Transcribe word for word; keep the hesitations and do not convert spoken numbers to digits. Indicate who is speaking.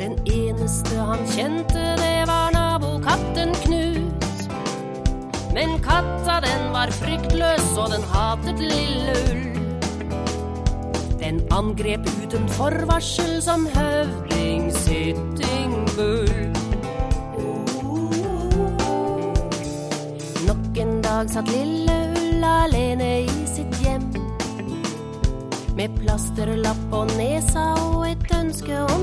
Speaker 1: Den eneste han kjente, det var nabokatten Knut. Men katta den var fryktløs, og den hatet lille Ull. Den angrep uten forvarsel som høvding Sitting Bull. Nok en dag satt lille Ull alene i sitt hjem, med plasterlapp på nesa og et ønske om